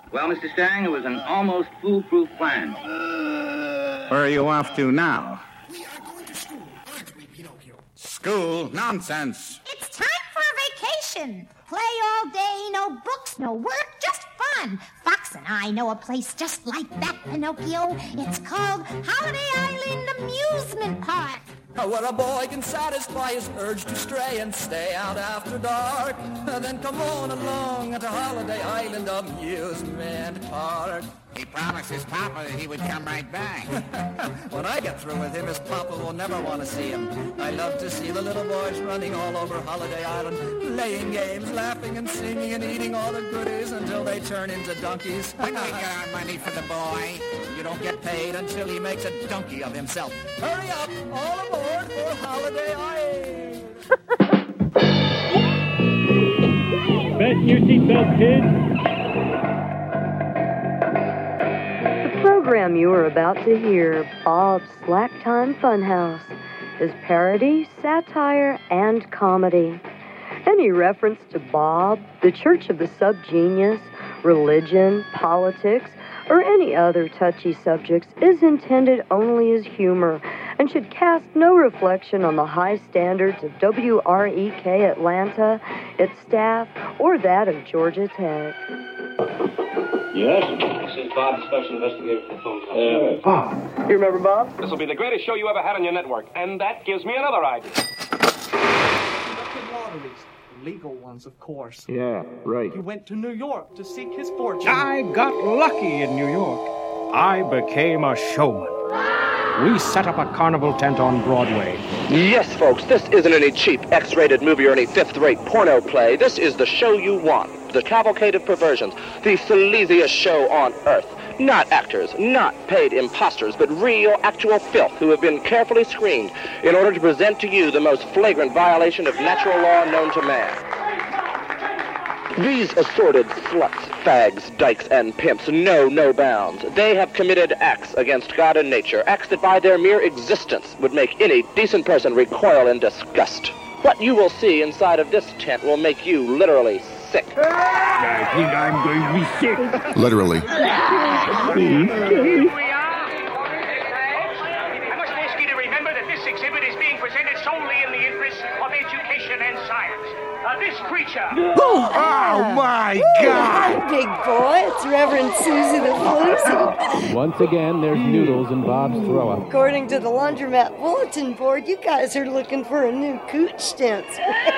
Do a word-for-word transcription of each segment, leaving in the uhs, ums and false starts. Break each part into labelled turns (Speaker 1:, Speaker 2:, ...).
Speaker 1: Well, Mister Stang, it was an almost foolproof plan.
Speaker 2: Where are you off to now?
Speaker 3: We are going to school, aren't we, Pinocchio?
Speaker 2: School? Nonsense.
Speaker 4: It's time for a vacation. Play all day, no books, no work, just fun. Fox and I know a place just like that, Pinocchio. It's called Holiday Island Amusement Park.
Speaker 5: Where a boy can satisfy his urge to stray and stay out after dark. Then come on along to Holiday Island Amusement Park.
Speaker 2: He promised his papa that he would come right back.
Speaker 5: When I get through with him, his papa will never want to see him. I love to see the little boys running all over Holiday Island, playing games, laughing and singing and eating all the goodies until they turn into donkeys.
Speaker 2: When do we get our money for the boy?
Speaker 5: You don't get paid until he makes a donkey of himself. Hurry up, all aboard for Holiday Island.
Speaker 6: Fasten your seatbelt, kids.
Speaker 7: The program you are about to hear, Bob's Slack Time Funhouse, is parody, satire, and comedy. Any reference to Bob, the Church of the Subgenius, religion, politics, or any other touchy subjects is intended only as humor and should cast no reflection on the high standards of W R E K Atlanta, its staff, or that of Georgia Tech.
Speaker 8: Yes?
Speaker 9: This is Bob, the special investigator for the phone call.
Speaker 8: Uh, Bob. You remember Bob?
Speaker 10: This will be the greatest show you ever had on your network, and that gives me another idea.
Speaker 11: Conducted lotteries. Legal ones, of course.
Speaker 8: Yeah, right.
Speaker 11: He went to New York to seek his fortune.
Speaker 6: I got lucky in New York. I became a showman. We set up a carnival tent on Broadway.
Speaker 12: Yes, folks, this isn't any cheap X-rated movie or any fifth-rate porno play. This is the show you want. The cavalcade of perversions. The sleaziest show on earth. Not actors, not paid imposters, but real, actual filth who have been carefully screened in order to present to you the most flagrant violation of natural law known to man. These assorted sluts, fags, dykes, and pimps know no bounds. They have committed acts against God and nature, acts that by their mere existence would make any decent person recoil in disgust. What you will see inside of this tent will make you literally sick.
Speaker 6: I think I'm going to be sick.
Speaker 13: Literally.
Speaker 10: I must ask you to remember that this exhibit is being presented solely in the interests of education and science. Uh, this creature...
Speaker 2: Oh, my God!
Speaker 14: Hi, big boy. It's Reverend Susie the Floozy.
Speaker 15: Once again, there's noodles in Bob's throw-up.
Speaker 14: According to the laundromat bulletin board, you guys are looking for a new cooch dance.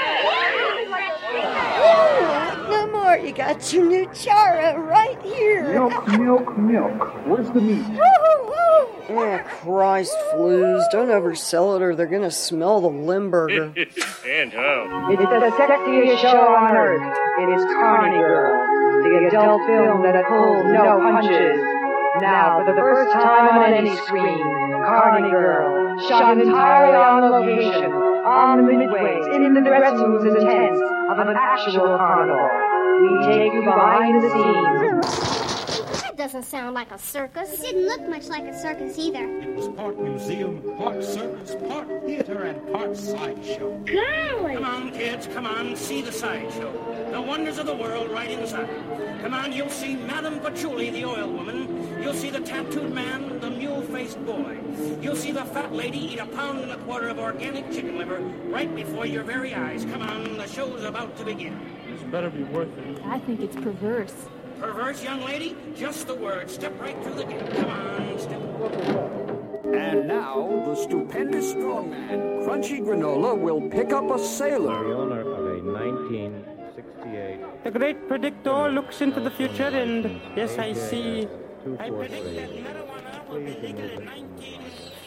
Speaker 14: No more. You got your new Chara right here.
Speaker 8: Milk, milk, milk. Where's the meat?
Speaker 14: Oh, Christ, Flues. Don't oversell it or they're going to smell the Limburger.
Speaker 10: And how?
Speaker 16: It's the sexiest show on earth. It is Carny Girl, the adult film that pulls no punches. Now, for the first time on any screen, Carny Girl, shot entirely on location, on the midways, in the dressing rooms and tents of an actual carnival. We take you behind the scenes.
Speaker 17: That doesn't sound like a circus. It didn't look much like a circus either.
Speaker 3: It was part museum, part circus, part theater, and part sideshow.
Speaker 17: Golly!
Speaker 10: Come on, kids, come on, see the sideshow. The wonders of the world right inside. Come on, you'll see Madame Patchouli, the oil woman. You'll see the tattooed man, the mule-faced boy. You'll see the fat lady eat a pound and a quarter of organic chicken liver right before your very eyes. Come on, the show's about to begin.
Speaker 6: This better be worth it.
Speaker 18: I think it's perverse.
Speaker 10: Perverse, young lady? Just the word. Step right through the gate. Come on, step.
Speaker 19: And now, the stupendous strongman, Crunchy Granola, will pick up a sailor.
Speaker 15: The owner of a nineteen sixty-eight...
Speaker 6: The great predictor looks into the future, and yes, I see...
Speaker 15: I predict that
Speaker 6: marijuana will be legal in nineteen...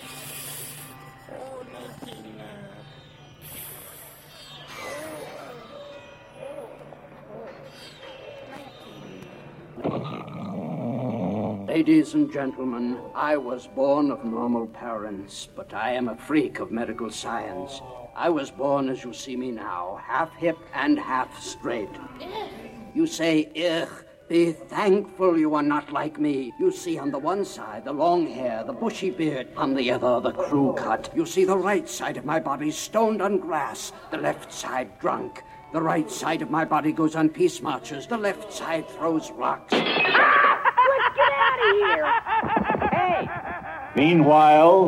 Speaker 6: Oh, nineteen...
Speaker 19: Ladies and gentlemen, I was born of normal parents, but I am a freak of medical science. I was born as you see me now, half hip and half straight. You say, ugh, be thankful you are not like me. You see on the one side the long hair, the bushy beard, on the other the crew cut. You see the right side of my body stoned on grass, the left side drunk. The right side of my body goes on peace marches, the left side throws rocks.
Speaker 16: out of here. Hey!
Speaker 8: Meanwhile...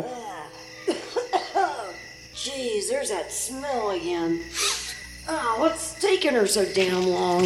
Speaker 14: Jeez, there's that smell again. Oh, what's taking her so damn long?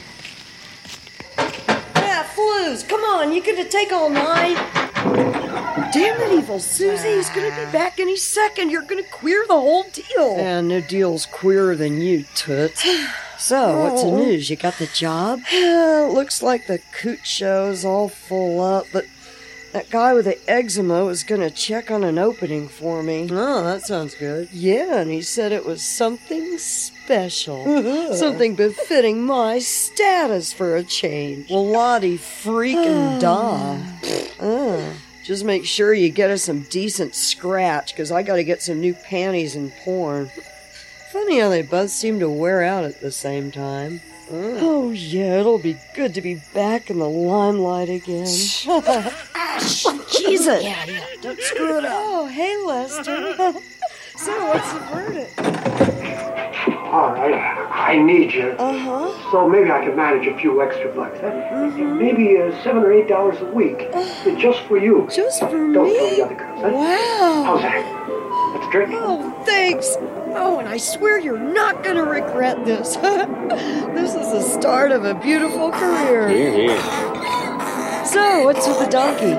Speaker 14: Yeah, Flues, come on, you gonna take all night? Damn it, Evil Susie, he's gonna be back any second. You're gonna queer the whole deal. Yeah, no deal's queerer than you, Toots. So, what's the news? You got the job? Looks like the coot show's all full up, but that guy with the eczema was gonna check on an opening for me. Oh, that sounds good. Yeah, and he said it was something special. Something befitting my status for a change. Well, Lottie freaking da. uh, just make sure you get us some decent scratch, because I gotta get some new panties and porn. Funny how they both seem to wear out at the same time. Oh. oh, yeah, it'll be good to be back in the limelight again. Jesus! Yeah, yeah, don't screw it up. Oh, hey, Lester. So, what's the verdict?
Speaker 8: All right, I need you.
Speaker 14: Uh-huh.
Speaker 8: So maybe I can manage a few extra bucks. Huh? Mm-hmm. Maybe uh, seven or eight dollars a week. Uh, just for you.
Speaker 14: Just for
Speaker 8: don't
Speaker 14: me?
Speaker 8: Don't tell the other girls. Huh?
Speaker 14: Wow.
Speaker 8: How's that? Let's drink.
Speaker 14: Oh, thanks. Oh, and I swear you're not going to regret this. This is the start of a beautiful career.
Speaker 8: Here, here.
Speaker 14: So, what's with the donkey?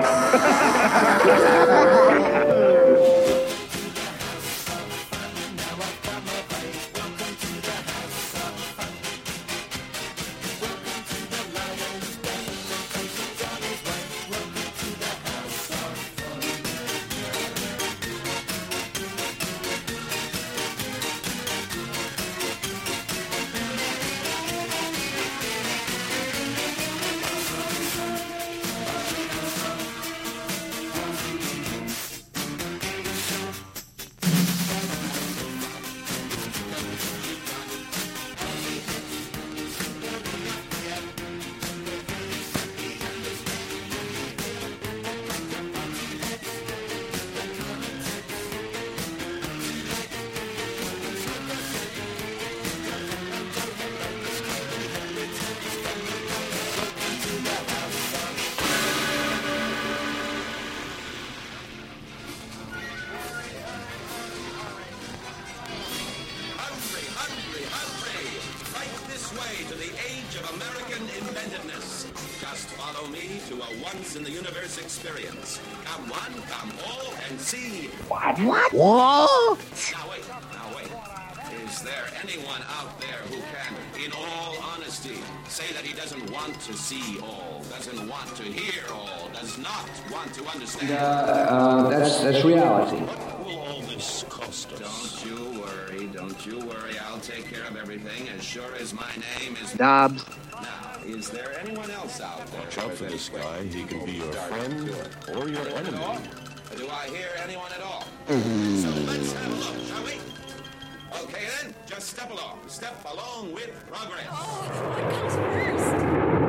Speaker 13: Once-in-the-universe experience. Come one, come all, and see.
Speaker 2: What? What? What?
Speaker 13: Now wait, now wait. Is there anyone out there who can, in all honesty, say that he doesn't want to see all, doesn't want to hear all, does not want to understand?
Speaker 18: Uh, uh, that's, that's reality.
Speaker 13: What will all this cost us? Don't you worry, don't you worry. I'll take care of everything as sure as my name is...
Speaker 2: Dobbs.
Speaker 13: Now, is there anyone else out there?
Speaker 20: Watch out for this guy. He can be your friend or your enemy.
Speaker 13: Do I hear anyone at all?
Speaker 2: Mm-hmm.
Speaker 13: So let's have a look, shall we? Okay then, just step along. Step along with progress.
Speaker 4: Oh, what comes first?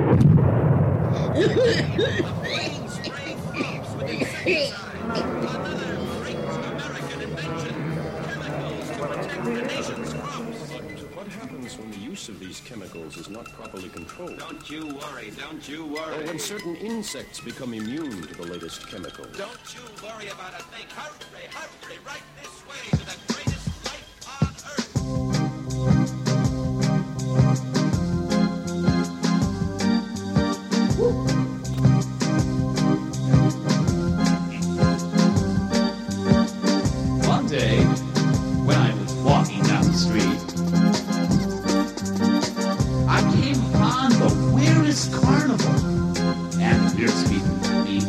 Speaker 13: Plain spray thieves with insecticide. Another great American invention. Chemicals to protect the nation's crops.
Speaker 20: But what happens when the use of these chemicals is not properly controlled?
Speaker 13: Don't you worry, don't you worry.
Speaker 20: Or when certain insects become immune to the latest chemicals?
Speaker 13: Don't you worry about a thing. Hurry, hurry, right this way to the greatest life on earth.
Speaker 21: One day, when I was walking down the street, I came upon the weirdest carnival, and here's speaking to me.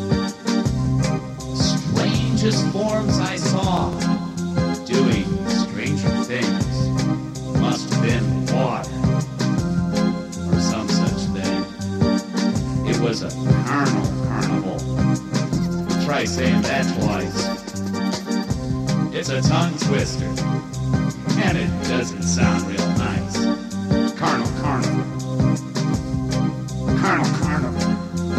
Speaker 21: Strangest forms I saw, doing stranger things. Must have been water, or some such thing. It was a carnal carnival. Try saying that twice. It's a tongue twister, and it doesn't sound real nice. Carnal carnival. Carnal carnival.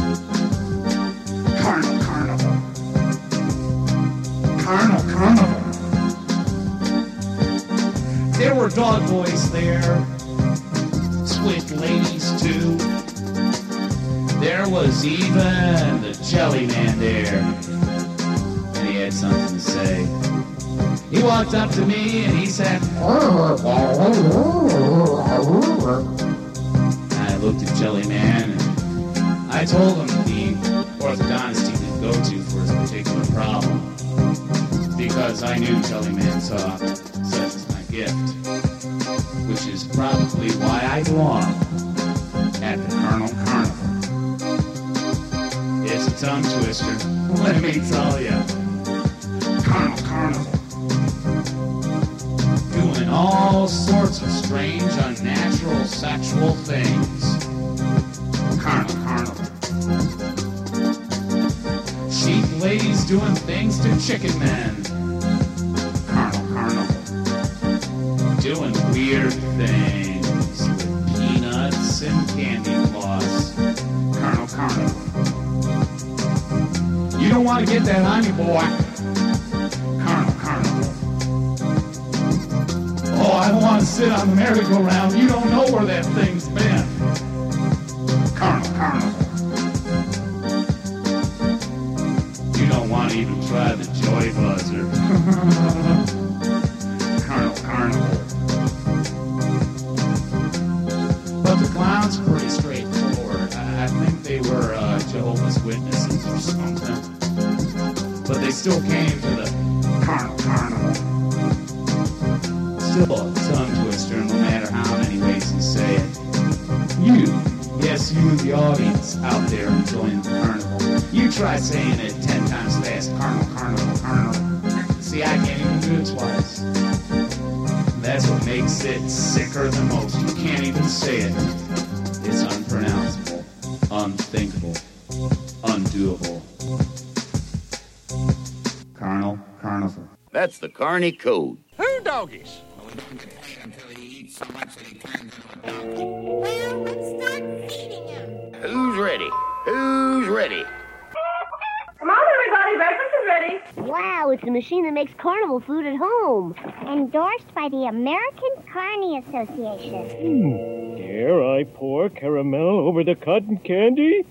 Speaker 21: Carnal carnival. Carnal carnival. There were dog boys there, swift ladies too. There there was even the Jelly Man there. And he had something to say. He walked up to me and he said, I looked at Jelly Man and I told him the orthodontist he could go to for his particular problem. Because I knew Jelly Man talked, such is my gift. Which is probably why I belong at the Colonel Carnival. It's a tongue twister, let me tell ya. Colonel Carnival. Doing all sorts of strange, unnatural, sexual things. Colonel Carnival. Cheap ladies doing things to chicken men. Colonel Carnival. Doing weird things with peanuts and candy floss. Colonel Carnival. You don't want to get that on you, boy. Colonel Carnival. Oh, I don't want to sit on the merry-go-round. You don't know where that thing's been. Colonel Carnival. You don't want to even try the joy buzzer. Colonel Carnival. But the clowns are pretty straightforward. I, I think they were uh, Jehovah's Witnesses or something. But they still came to the Colonel Carnival. Still a tongue twister, no matter how many ways you say it. You, yes, you in the audience out there enjoying the carnival. You try saying it ten times fast. Carnival, Carnival, Carnival. See, I can't even do it twice. That's what makes it sicker than most. You can't even say it. It's unpronounceable, unthinkable, undoable. Colonel Carnival.
Speaker 1: That's the Carney Code.
Speaker 2: Who doggies?
Speaker 4: Well, let's start feeding him.
Speaker 1: Who's ready? Who's ready?
Speaker 22: Come on, everybody. Breakfast is ready.
Speaker 17: Wow, it's a machine that makes carnival food at home. Endorsed by the American Carney Association.
Speaker 23: Hmm. Dare I pour caramel over the cotton candy?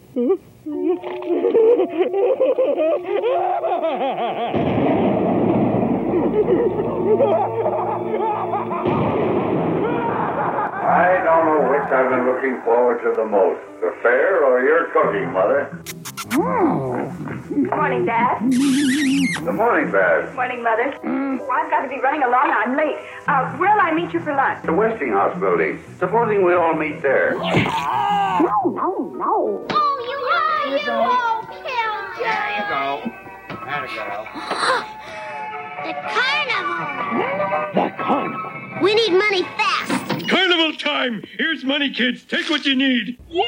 Speaker 24: I don't know which I've been looking forward to the most, the fair or your cooking, Mother.
Speaker 22: Good morning, Dad.
Speaker 24: Good morning, Baz.
Speaker 22: Morning, Mother. Well, I've got to be running along. I'm late. Uh, where'll I meet you for lunch?
Speaker 24: The Westinghouse building. Supposing we all meet there.
Speaker 17: No, no, no.
Speaker 4: Oh, you are, you won't kill me.
Speaker 1: There you go. There you go.
Speaker 4: The carnival.
Speaker 23: The carnival.
Speaker 17: We need money fast.
Speaker 23: Carnival time! Here's money, kids. Take what you need.
Speaker 4: Yeah!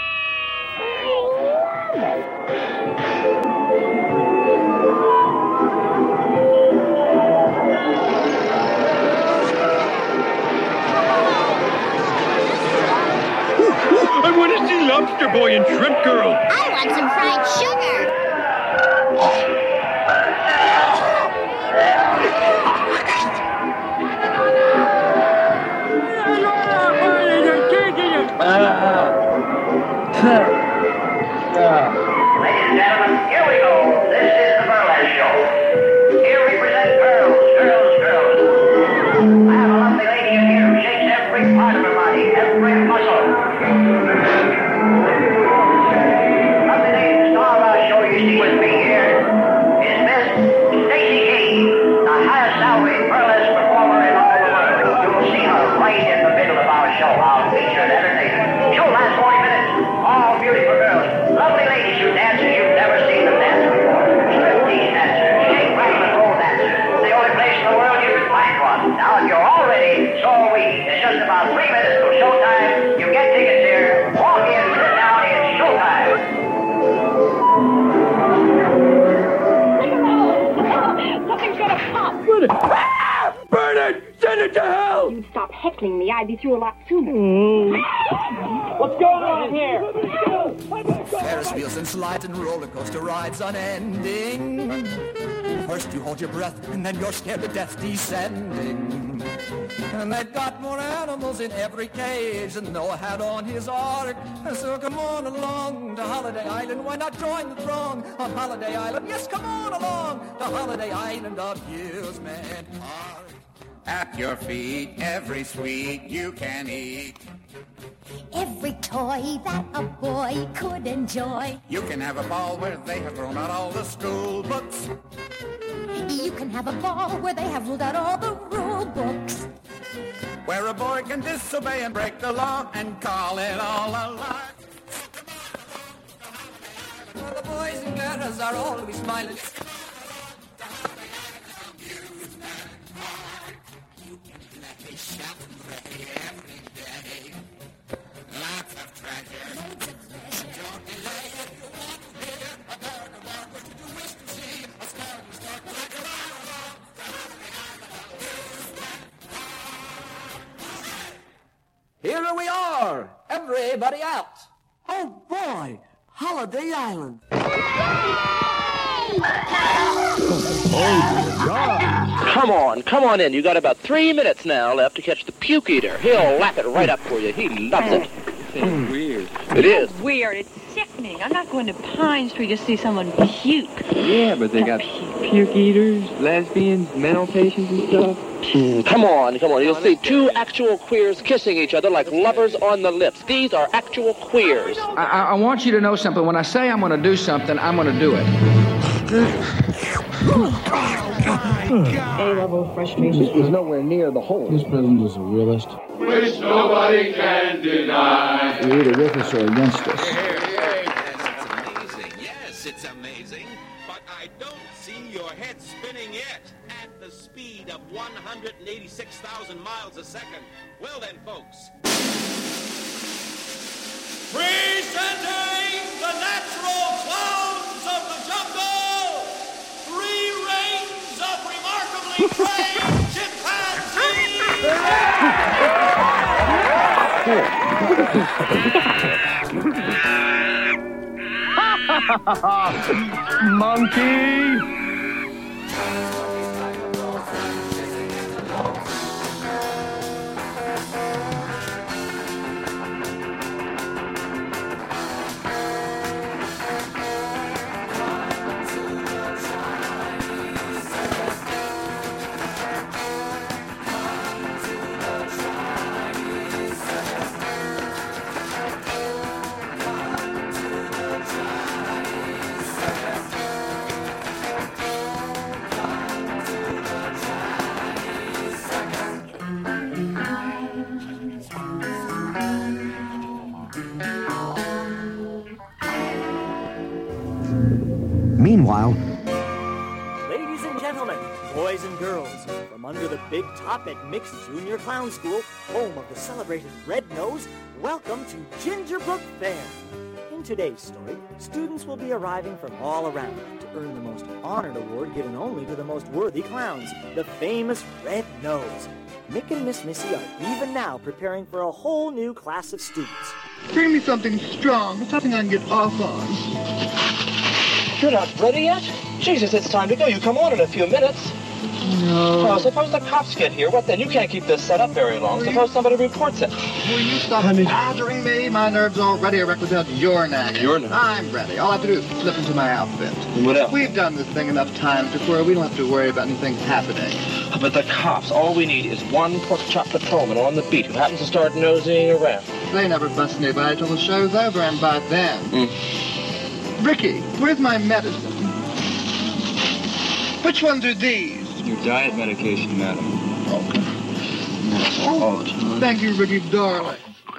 Speaker 23: I want to see Lobster Boy and Shrimp Girl.
Speaker 17: I want some fried sugar.
Speaker 10: Ladies and gentlemen, here we go. This is the burlesque show. Here we present girls, girls, girls. I have a lovely lady in here who shakes every part of her body, every muscle. Lovely lady, the star of our show you see with me here is Miss Stacy King, the highest salaried burlesque performer in all the world. You will see her right in the middle of our show, our featured entertainment. She'll last forty minutes. All beautiful girls. Lovely ladies who dance as you've never seen them dance before. Striptease dancers, shake, rattle, and roll dancers. It's the only place in the world you can find one. Now, if you're all ready, so are we. It's just about three minutes till showtime. You get tickets here. Walk in, sit down, it's showtime.
Speaker 22: Something's gonna pop.
Speaker 23: Ah! Burn it! Send it to hell!
Speaker 22: You'd stop heckling me, I'd be through a lot sooner.
Speaker 2: What's going on here?
Speaker 5: Ferris wheels and slides and roller coaster rides unending. First you hold your breath, and then you're scared to death descending. And they've got more animals in every cage than Noah had on his ark. So come on along to Holiday Island. Why not join the throng on Holiday Island? Yes, come on along to Holiday Island Amusement Park.
Speaker 7: At your feet, every sweet you can eat.
Speaker 4: Every toy that a boy could enjoy.
Speaker 7: You can have a ball where they have thrown out all the school books.
Speaker 4: You can have a ball where they have ruled out all the rule books.
Speaker 7: Where a boy can disobey and break the law and call it all a lie.
Speaker 5: Well, the boys and girls are always smiling.
Speaker 7: You can let me shout and play every day. Lots of treasure. Don't delay if you want to hear a bird of war. What you do wish to see a star in the star like a
Speaker 5: Here we are, everybody out. Oh boy, Holiday Island.
Speaker 9: Come on, come on in. You got about three minutes now left to catch the puke eater. He'll lap it right up for you. He loves it.
Speaker 15: It's weird.
Speaker 9: It is.
Speaker 11: Weird. It's sickening. I'm not going to Pine Street to see someone puke.
Speaker 15: Yeah, but they got puke eaters, lesbians, mental patients and stuff.
Speaker 9: Mm, come on, come on. You'll see two actual queers kissing each other like lovers on the lips. These are actual queers.
Speaker 18: I, I, I want you to know something. When I say I'm going to do something, I'm going to do it.
Speaker 16: A-level frustration.
Speaker 18: This was nowhere near the hole.
Speaker 23: This president is a realist.
Speaker 24: Which nobody can deny.
Speaker 18: You're either with us or against us.
Speaker 13: That's amazing. Yes, it's amazing. But I don't see your head spinning yet at the speed of one hundred eighty-six thousand miles a second. Well then, folks.
Speaker 10: Presenting the natural clowns of the jungle, three reigns of remarkably trained chimpanzees.
Speaker 23: Monkey!
Speaker 12: Meanwhile,
Speaker 25: Ladies and gentlemen, boys and girls, from under the big top at Mixed Junior Clown School, home of the celebrated Red Nose, welcome to Gingerbrook Fair. In today's story, students will be arriving from all around to earn the most honored award given only to the most worthy clowns, the famous Red Nose. Mick and Miss Missy are even now preparing for a whole new class of students.
Speaker 26: Bring me something strong, something I can get off on.
Speaker 9: You're not ready yet? Jesus, it's time to go. You come on in a few minutes.
Speaker 26: No.
Speaker 9: Oh, suppose the cops get here. What then? You can't keep this set up very long.
Speaker 26: Will
Speaker 9: Suppose
Speaker 26: you...
Speaker 9: somebody reports it.
Speaker 26: Will you stop badgering me? My nerves are already erect without your nagging.
Speaker 9: Your nagging?
Speaker 26: I'm ready. All I have to do is slip into my outfit.
Speaker 9: What else?
Speaker 26: We've done this thing enough times to where we don't have to worry about anything happening.
Speaker 9: But the cops, all we need is one pork chop patrolman on the beat who happens to start nosing around.
Speaker 26: They never bust anybody till the show's over, and by then...
Speaker 9: Mm.
Speaker 26: Ricky, where's my medicine? Which ones are these?
Speaker 15: Your diet medication, madam.
Speaker 26: Okay. Oh, thank you, Ricky, darling.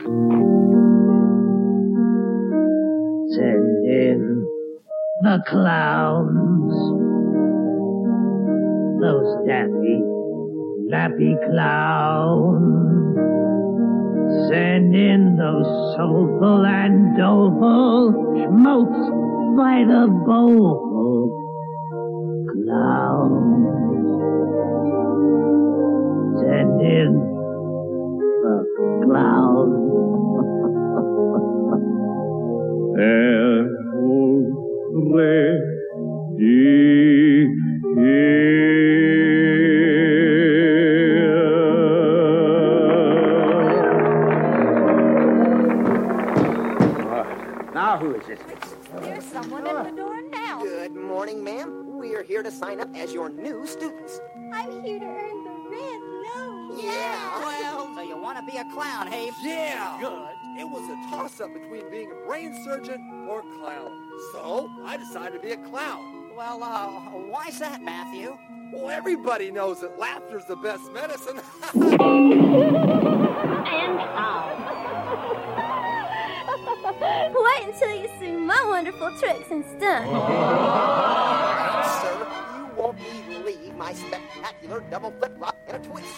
Speaker 27: Send in the clowns. Those daffy, lappy clowns. Send in those soulful and doleful schmotes by the bowl. Clowns. Send in the clowns.
Speaker 23: Ready.
Speaker 3: Now who is this?
Speaker 6: There's someone at the door now.
Speaker 8: Good morning, ma'am. We are here to sign up as your new students.
Speaker 6: I'm here to earn the red nose.
Speaker 8: Yeah.
Speaker 25: Well, so you want to be a clown, hey?
Speaker 12: Yeah. Good. It was a toss-up between being a brain surgeon or clown. So I decided to be a clown.
Speaker 25: Well, uh, why's that, Matthew?
Speaker 12: Well, everybody knows that laughter's the best medicine.
Speaker 6: And how? Wait until you see my wonderful tricks and stunts.
Speaker 8: Sir, you won't believe my spectacular double flip-flop and a twist.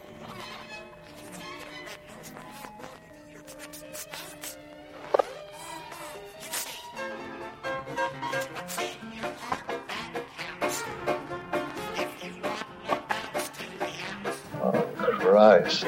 Speaker 26: Christ.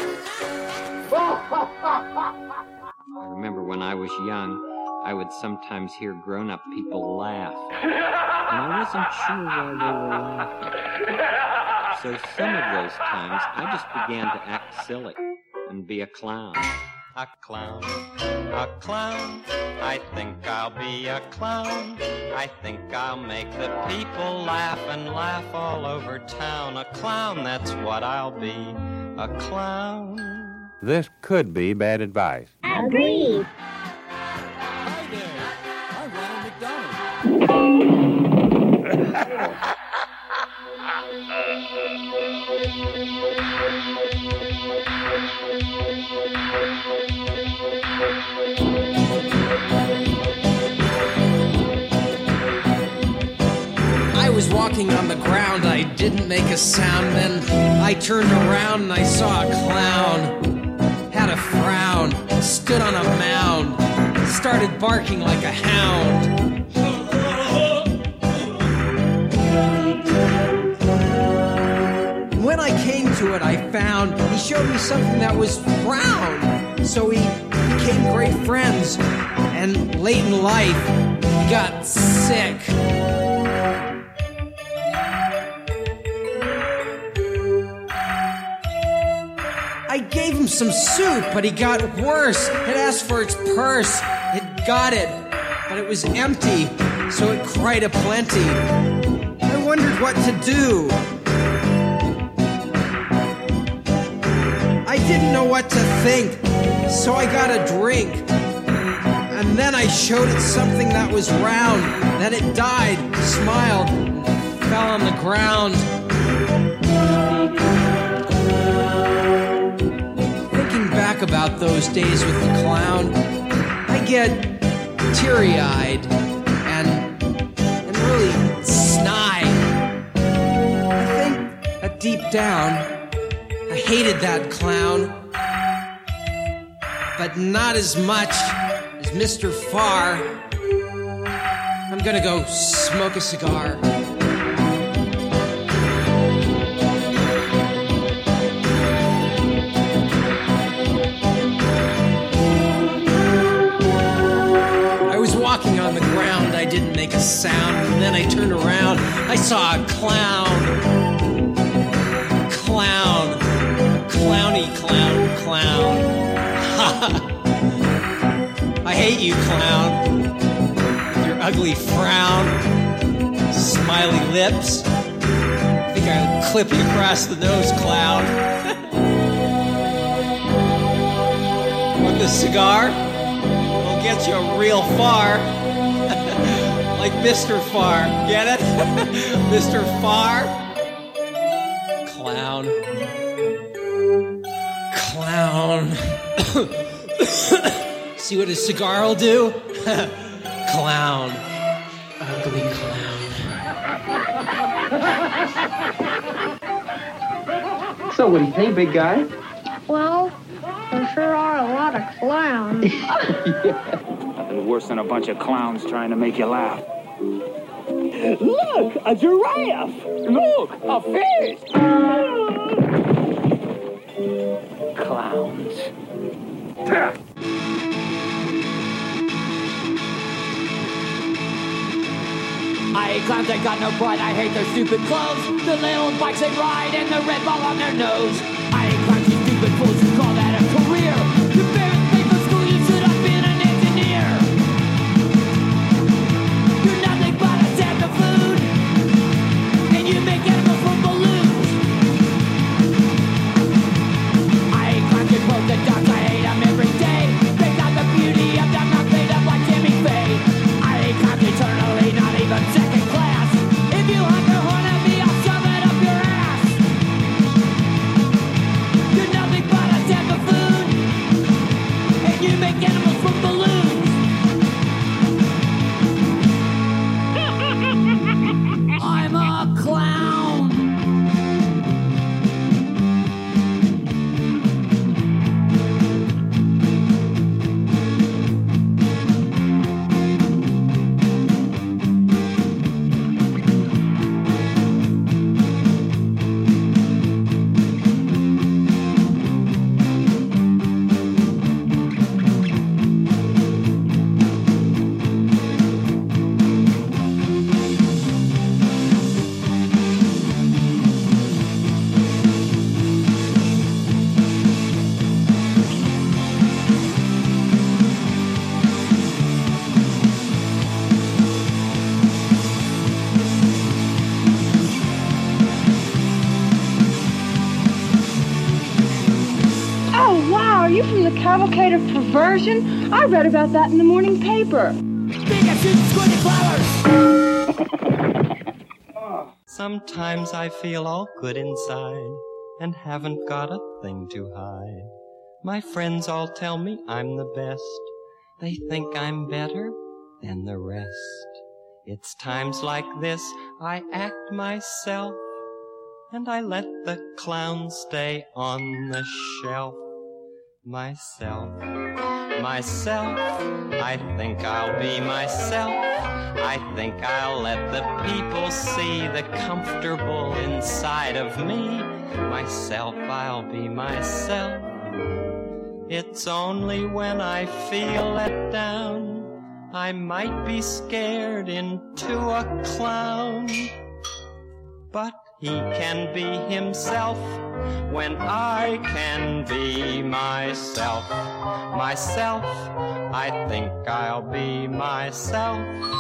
Speaker 14: I remember when I was young, I would sometimes hear grown-up people laugh, and I wasn't sure why they were laughing. So some of those times, I just began to act silly and be a clown.
Speaker 19: A clown, a clown, I think I'll be a clown. I think I'll make the people laugh and laugh all over town. A clown, that's what I'll be, a clown.
Speaker 20: This could be bad advice.
Speaker 6: Agreed.
Speaker 12: Hi there, I'm Ronald McDonald.
Speaker 28: I was walking on the ground, I didn't make a sound. Then I turned around and I saw a clown. Had a frown, stood on a mound, started barking like a hound. When I came to it, I found he showed me something that was brown. So we became great friends, and late in life, he got sick. I gave him some soup, but he got worse. It asked for its purse. It got it, but it was empty, so it cried aplenty. I wondered what to do. I didn't know what to think, so I got a drink. And then I showed it something that was round. Then it died, smiled, and fell on the ground. Thinking back about those days with the clown, I get teary-eyed and, and really snide. I think that deep down, I hated that clown, but not as much as Mister Farr. I'm gonna go smoke a cigar. I was walking on the ground, I didn't make a sound, and then I turned around, I saw a clown. Clown. Clowny clown clown. I hate you, clown. With your ugly frown, smiley lips. I think I'll clip you across the nose, clown. Want this cigar? It'll get you real far. Like Mister Farr. Get it? Mister Farr? Clown. Clown. See what a cigar will do? Clown. Ugly clown.
Speaker 15: So what do you think, big guy?
Speaker 6: Well, there sure are a lot of clowns.
Speaker 15: Yeah.
Speaker 23: Nothing worse than a bunch of clowns trying to make you laugh.
Speaker 2: Look, a giraffe! Look, a fish! Clowns.
Speaker 29: I hate clowns, they got no pride, I hate their stupid clothes, the little bikes they ride and the red ball on their nose. I hate clowns, you stupid fools who call that a career. Your parents paid for school, you should have been an engineer. balloons. I'm a clown.
Speaker 6: Are you from the Cavalcade of Perversion? I read about that in the morning paper.
Speaker 19: Sometimes I feel all good inside and haven't got a thing to hide. My friends all tell me I'm the best. They think I'm better than the rest. It's times like this I act myself, and I let the clown stay on the shelf. Myself, myself, I think I'll be myself. I think I'll let the people see the comfortable inside of me. Myself, I'll be myself. It's only when I feel let down I might be scared into a clown. But he can be himself when I can be myself. Myself, I think I'll be myself.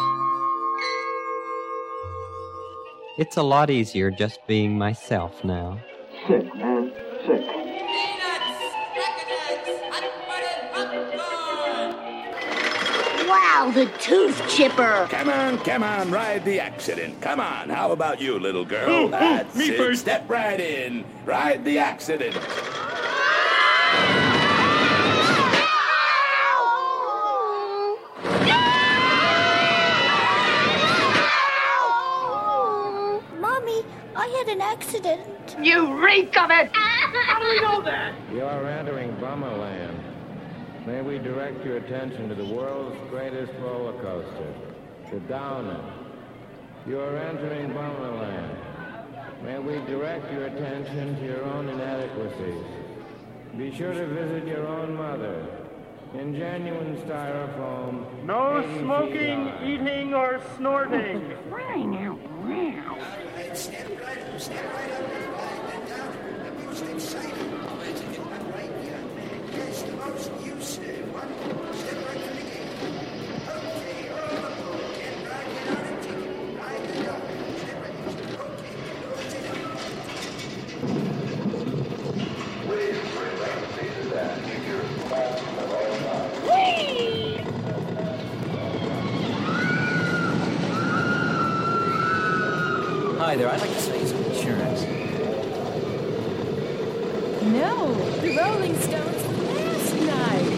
Speaker 19: It's a lot easier just being myself now.
Speaker 27: Sick, man. Sick.
Speaker 1: Wow, the tooth chipper.
Speaker 2: Come on, come on, ride the accident. Come on, how about you, little girl?
Speaker 23: Oh,
Speaker 2: That's
Speaker 23: oh, me
Speaker 2: it.
Speaker 23: first.
Speaker 2: Step right in. Ride the accident.
Speaker 1: Mommy, I had an accident.
Speaker 6: You reek of it!
Speaker 1: How do we know that?
Speaker 3: You are entering Bummerland. May we direct your attention to the world's greatest roller coaster, the Downer. You are entering Bummerland. May we direct your attention to your own inadequacies. Be sure to visit your own mother. In genuine styrofoam.
Speaker 23: No smoking, eating, or snorting.
Speaker 1: Crying out loud.
Speaker 8: Step right up, step right up, right that down. The most exciting moment to get one right here. Yes, the most you said. One step right from the gate. Okay, all aboard. Get right, get out and take it. Ride the dog. Step right, step okay. Close it up.
Speaker 24: Please remain seated and keep your fasten at all times.
Speaker 4: Hi there, I'd like to sell you some insurance.
Speaker 5: No, the Rolling Stones last night.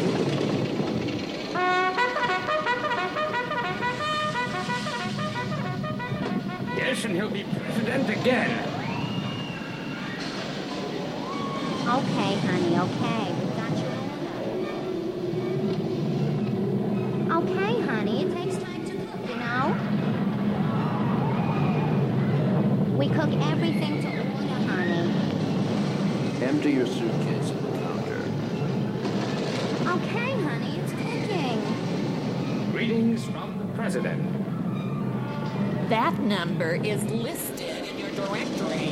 Speaker 2: Yes, and he'll be president again.
Speaker 1: Okay, honey, okay. We've got your order. Okay, honey, it takes time to cook, you know? We cook everything to order, honey.
Speaker 4: Empty your suitcase at the counter.
Speaker 1: Okay, honey, it's cooking.
Speaker 2: Greetings from the president.
Speaker 5: That number is listed in your directory.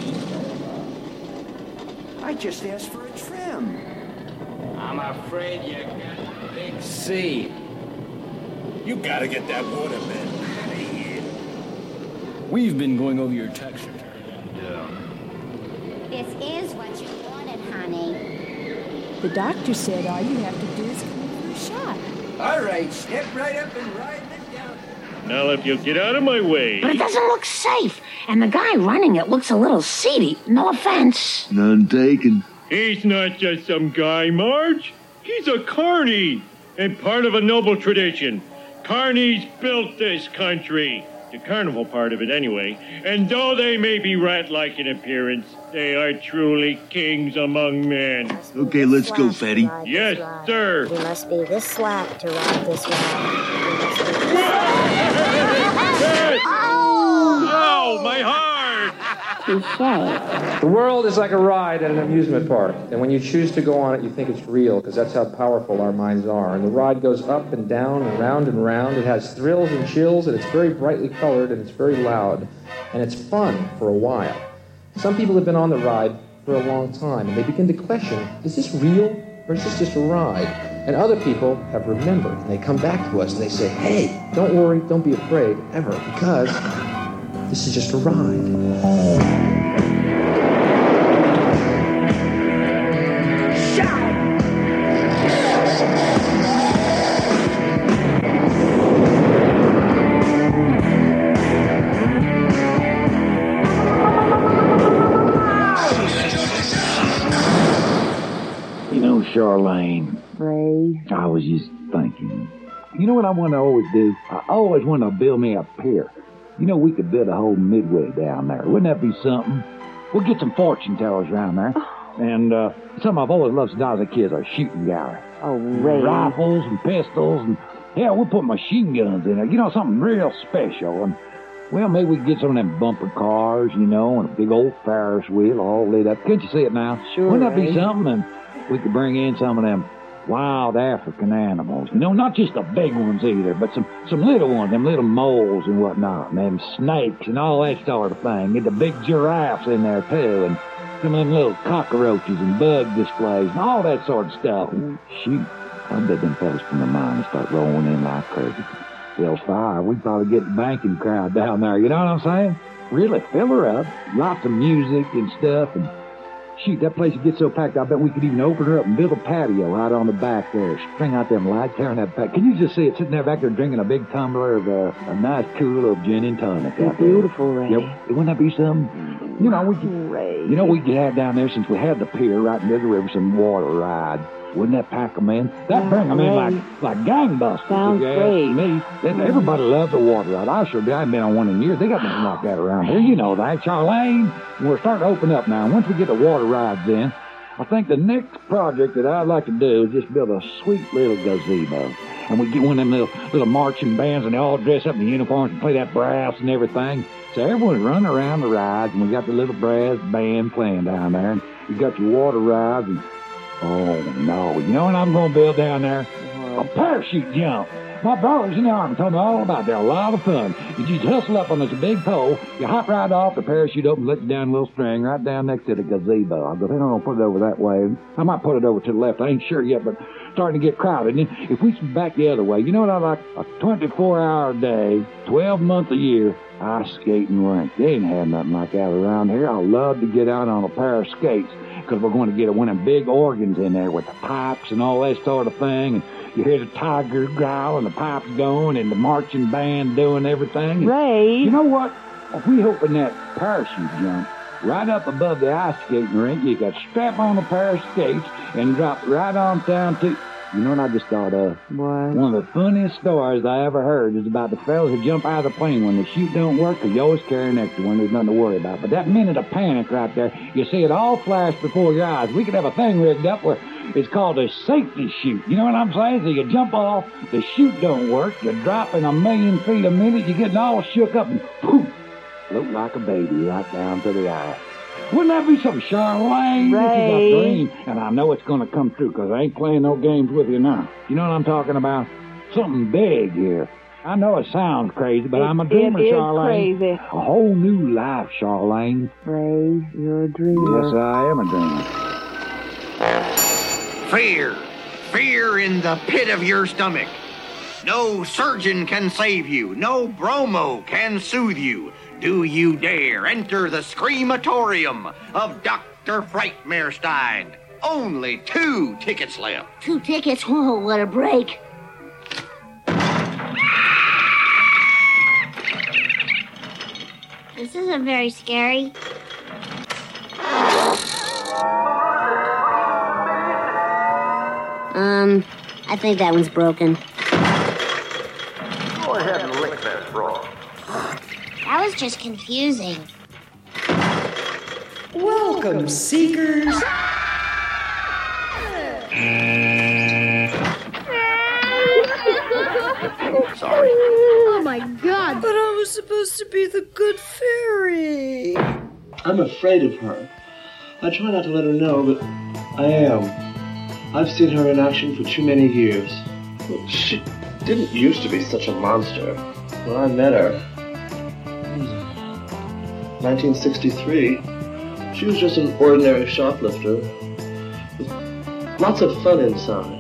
Speaker 4: I just asked for a trim.
Speaker 2: I'm afraid you got a big C. You gotta get that water bed out of here.
Speaker 4: We've been going over your tax return. Yeah.
Speaker 1: This is what you wanted, honey.
Speaker 5: The doctor said all you have to do is come in for a shot.
Speaker 8: All right, step right up and ride it down.
Speaker 23: Now, if you'll get out of my way.
Speaker 1: But it doesn't look safe, and the guy running it looks a little seedy. No offense.
Speaker 26: None taken.
Speaker 23: He's not just some guy, Marge. He's a carny. and part of a noble tradition. Carnies built this country. The carnival part of it, anyway. And though they may be rat-like in appearance, they are truly kings among men.
Speaker 7: Okay, let's go, Fatty.
Speaker 23: Yes, sir.
Speaker 10: You must be this slack to ride this ride.
Speaker 23: Oh, my heart!
Speaker 11: The world is like a ride at an amusement park, and when you choose to go on it, you think it's real, because that's how powerful our minds are. And the ride goes up and down and round and round. It has thrills and chills, and it's very brightly colored, and it's very loud, and it's fun for a while. Some people have been on the ride for a long time, and they begin to question, is this real, or is this just a ride? And other people have remembered, and they come back to us, and they say, hey, don't worry, don't be afraid, ever, because this is just a ride.
Speaker 13: You know, Charlene,
Speaker 10: Ray,
Speaker 13: I was just thinking, you know what I want to always do? I always want to build me a pier. You know, we could build a whole midway down there. Wouldn't that be something? We'll get some fortune tellers around there. And uh, something I've always loved since I was a kid is a shooting gallery.
Speaker 10: Oh, Ray.
Speaker 13: Rifles and pistols and, yeah, we'll put machine guns in there. You know, something real special. And, well, maybe we could get some of them bumper cars, you know, and a big old Ferris wheel all lit up. Can't you see it now?
Speaker 10: Sure,
Speaker 13: Wouldn't that be
Speaker 10: Ray.
Speaker 13: something? And we could bring in some of them wild African animals. You know, not just the big ones either, but some, some little ones, them little moles and whatnot, and them snakes and all that sort of thing. Get the big giraffes in there, too, and some of them little cockroaches and bug displays and all that sort of stuff. Shoot, I bet them fellas from the mine start rolling in like crazy. Bill's fire, we'd probably get the banking crowd down there, you know what I'm saying? Really fill her up, lots of music and stuff, and shoot, that place would get so packed, I bet we could even open her up and build a patio out on the back there, string out them lights, tearing that back. Can you just see it sitting there back there drinking a big tumbler of uh, a nice cool of gin and tonic out there?
Speaker 10: Beautiful, Ray.
Speaker 13: Yeah, wouldn't that be something? You know, we could,
Speaker 10: Ray.
Speaker 13: you know, we could have down there, since we had the pier right near the river, some water rides. Wouldn't that pack them in? That'd bring them in like, like gangbusters.
Speaker 10: Sounds
Speaker 13: if you
Speaker 10: great.
Speaker 13: ask me. Then everybody loves the water ride. I sure do. I haven't been on one in years. They got nothing like that around here. You know that, Charlene. We're starting to open up now. Once we get the water rides in, I think the next project that I'd like to do is just build a sweet little gazebo. And we get one of them little, little marching bands, and they all dress up in uniforms and play that brass and everything. So everyone's running around the rides, and we got the little brass band playing down there. And you got your water rides, and oh, no. You know what I'm going to build down there? A parachute jump. My brothers in the Army told me all about it. They're a lot of fun. You just hustle up on this big pole, you hop right off, the parachute opens, let you down a little string right down next to the gazebo. I go, they're not going to put it over that way. I might put it over to the left. I ain't sure yet, but starting to get crowded. And if we back the other way, you know what I like? A twenty-four hour day, twelve month a year, ice skating rink. They ain't had nothing like that around here. I love to get out on a pair of skates, because we're going to get one of them big organs in there with the pipes and all that sort of thing. And you hear the tiger growl and the pipes going and the marching band doing everything.
Speaker 10: Ray.
Speaker 13: You know what? If we open that parachute jump right up above the ice skating rink, you could strap on a pair of skates and drop right on down to... You know what I just thought of?
Speaker 10: What?
Speaker 13: One of the funniest stories I ever heard is about the fellas who jump out of the plane when the chute don't work, because you always carry an extra one. There's nothing to worry about. But that minute of panic right there, you see it all flash before your eyes. We could have a thing rigged up where it's called a safety chute. You know what I'm saying? So you jump off, the chute don't work, you're dropping a million feet a minute, you're getting all shook up, and poof, float like a baby right down to the ice. Wouldn't that be some Charlene?
Speaker 10: Ray.
Speaker 13: This is a dream, and I know it's going to come true, because I ain't playing no games with you now. You know what I'm talking about? Something big here. I know it sounds crazy, but
Speaker 10: it,
Speaker 13: I'm a dreamer,
Speaker 10: it is
Speaker 13: Charlene.
Speaker 10: Crazy.
Speaker 13: A whole new life, Charlene.
Speaker 10: Ray, you're a dreamer.
Speaker 13: Yes, I am a dreamer.
Speaker 16: Fear. Fear in the pit of your stomach. No surgeon can save you. No bromo can soothe you. Do you dare enter the screamatorium of Doctor Frightmarestein? Only two tickets left.
Speaker 1: Two tickets? Oh, what a break.
Speaker 17: This isn't very scary. Um,
Speaker 10: I think that one's broken.
Speaker 16: Go ahead and lick that frog.
Speaker 10: That was just confusing.
Speaker 7: Welcome, seekers.
Speaker 16: Sorry.
Speaker 7: Oh my God. But I was supposed to be the good fairy.
Speaker 9: I'm afraid of her. I try not to let her know, but I am. I've seen her in action for too many years. Well, she didn't used to be such a monster. When I met her, nineteen sixty-three, she was just an ordinary shoplifter with lots of fun inside.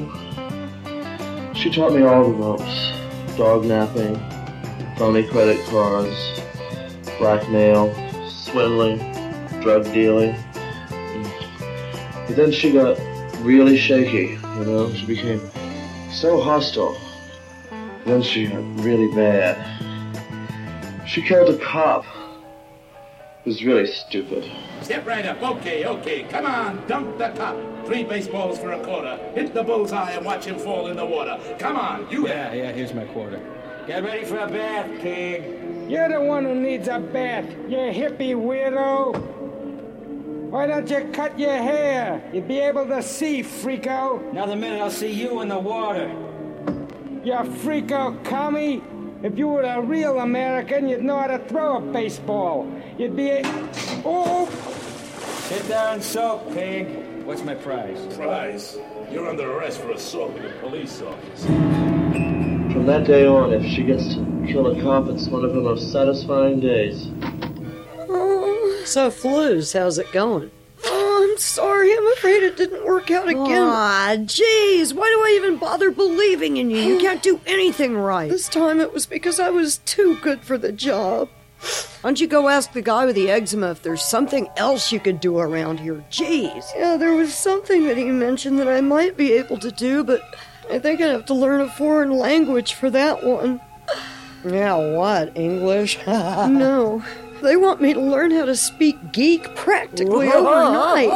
Speaker 9: She taught me all the ropes. Dog napping, phony credit cards, blackmail, swindling, drug dealing. But then she got really shaky, you know? She became so hostile. Then she got really bad. She killed a cop. It was really stupid.
Speaker 2: Step right up. Okay, okay. Come on, dunk the cop. Three baseballs for a quarter. Hit the bullseye and watch him fall in the water. Come on, you.
Speaker 3: Yeah, yeah, here's my quarter. Get ready for a bath, pig. You're the one who needs a bath, you hippie weirdo. Why don't you cut your hair? You'd be able to see, freako. Another minute, I'll see you in the water. You freako commie. If you were a real American, you'd know how to throw a baseball. You'd be a... Oh! Sit there and soak, pig. What's my prize?
Speaker 2: Prize? You're under arrest for assault with a police officer.
Speaker 9: From that day on, if she gets to kill a cop, it's one of her most satisfying days.
Speaker 7: Oh, so, Flues, how's it going? Oh, I'm sorry. I'm afraid it didn't work out again. Aw, jeez. Why do I even bother believing in you? You can't do anything right. This time it was because I was too good for the job. Why don't you go ask the guy with the eczema if there's something else you could do around here? Jeez. Yeah, there was something that he mentioned that I might be able to do, but I think I'd have to learn a foreign language for that one. Yeah, what? English? No. They want me to learn how to speak geek practically overnight.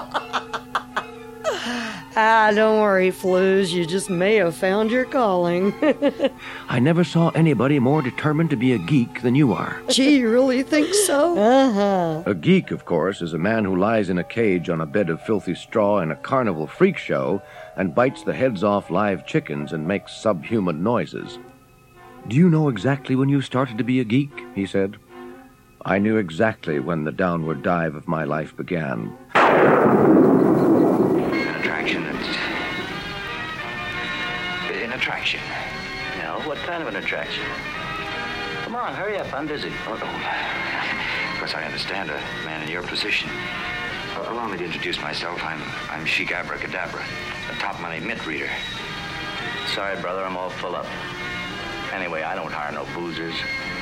Speaker 7: Ah, don't worry, Flues. You just may have found your calling.
Speaker 14: I never saw anybody more determined to be a geek than you are.
Speaker 7: Gee, you really think so? Uh-huh.
Speaker 14: A geek, of course, is a man who lies in a cage on a bed of filthy straw in a carnival freak show and bites the heads off live chickens and makes subhuman noises. Do you know exactly when you started to be a geek? He said. I knew exactly when the downward dive of my life began.
Speaker 16: An attraction that's... An attraction.
Speaker 17: No, what kind of an attraction? Come on, hurry up, I'm busy.
Speaker 16: Oh, oh. Of course, I understand a man in your position. Uh, allow me to introduce myself. I'm I'm Chic Abracadabra, a top money mint reader.
Speaker 17: Sorry, brother, I'm all full up. Anyway, I don't hire no boozers.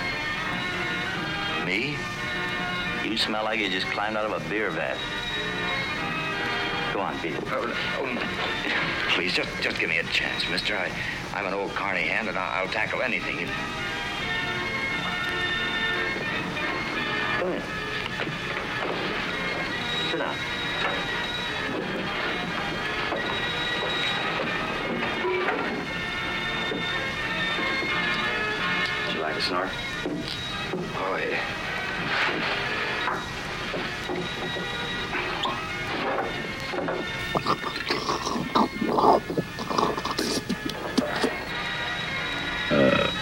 Speaker 16: Me?
Speaker 17: You smell like you just climbed out of a beer vat. Go on, beat it.
Speaker 16: Oh, oh, please, just just give me a chance, mister. I, I'm an old carny hand, and I'll, I'll tackle anything.
Speaker 17: Come in. Sit down.
Speaker 16: Would you like a snort? Oh, yeah. Uh.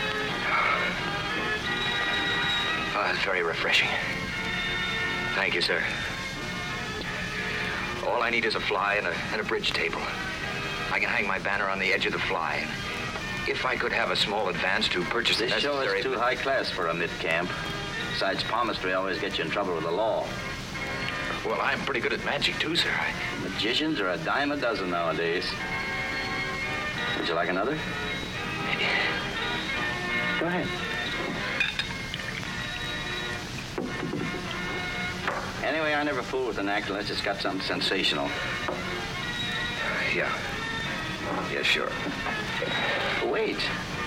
Speaker 16: Oh, that's very refreshing. Thank you, sir. All I need is a fly and a, and a bridge table. I can hang my banner on the edge of the fly. And if I could have a small advance to purchase
Speaker 17: this
Speaker 16: the necessary...
Speaker 17: show is too high class for a mid-camp. Besides, palmistry always gets you in trouble with the law.
Speaker 16: Well, I'm pretty good at magic, too, sir. I...
Speaker 17: Magicians are a dime a dozen nowadays. Would you like another? Go ahead. Anyway, I never fool with an act unless it's got something sensational.
Speaker 16: Yeah. Yeah, sure.
Speaker 17: Wait.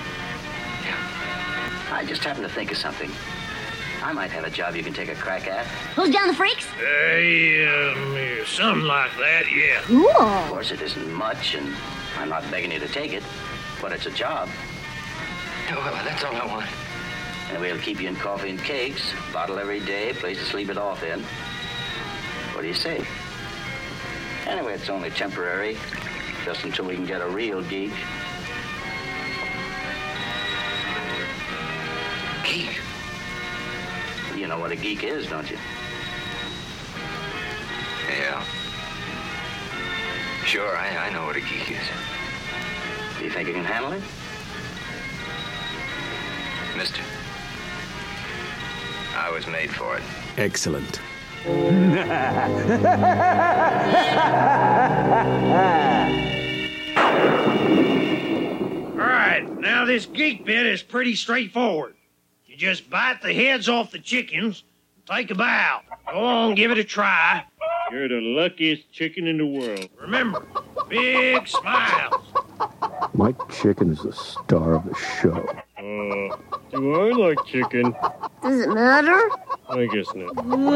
Speaker 17: I just happened to think of something. I might have a job you can take a crack at.
Speaker 1: Who's down the freaks?
Speaker 2: Hey, um, something like that, yeah.
Speaker 1: Cool.
Speaker 17: Of course, it isn't much, and I'm not begging you to take it, but it's a job.
Speaker 12: Well, that's all I want.
Speaker 17: And we'll keep you in coffee and cakes, bottle every day, place to sleep it off in. What do you say? Anyway, it's only temporary, just until we can get a real geek.
Speaker 12: Geek?
Speaker 17: You know what a geek is, don't you?
Speaker 12: Yeah. Sure, I, I know what a geek is.
Speaker 17: Do you think you can handle it?
Speaker 12: Mister, I was made for it.
Speaker 15: Excellent.
Speaker 23: All right, now this geek bit is pretty straightforward. You just bite the heads off the chickens, take a bow. Go on, give it a try. You're the luckiest chicken in the world. Remember, big smiles.
Speaker 15: Mike Chicken is the star of the show.
Speaker 23: Uh, do I like chicken?
Speaker 10: Does it matter?
Speaker 23: I guess not.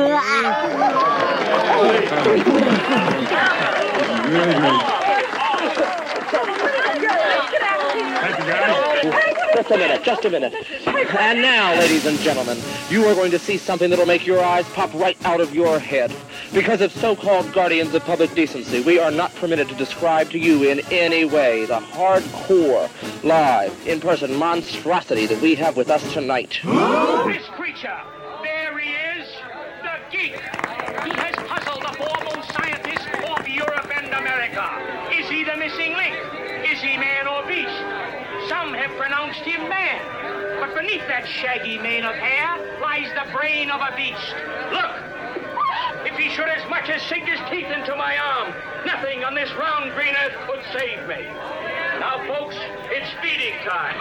Speaker 9: Just a minute, just a minute. And now, ladies and gentlemen, you are going to see something that'll make your eyes pop right out of your head. Because as so-called guardians of public decency, we are not permitted to describe to you in any way the hardcore, live, in-person monstrosity that we have with us tonight.
Speaker 18: This creature, there he is, the geek. He has puzzled the foremost scientists of Europe and America. Is he the missing link? Is he man or beast? Some have pronounced him man, but beneath that shaggy mane of hair lies the brain of a beast. Look, if he should as much as sink his teeth into my arm, nothing on this round green earth could save me. Now, folks, it's feeding time.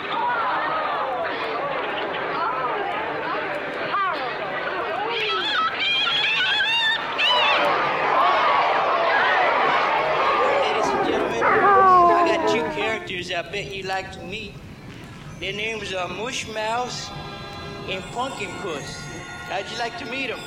Speaker 20: Ladies and gentlemen, I got two characters I bet you'd like to meet. Their names are Mush Mouse and Pumpkin Puss. How'd you like to meet them?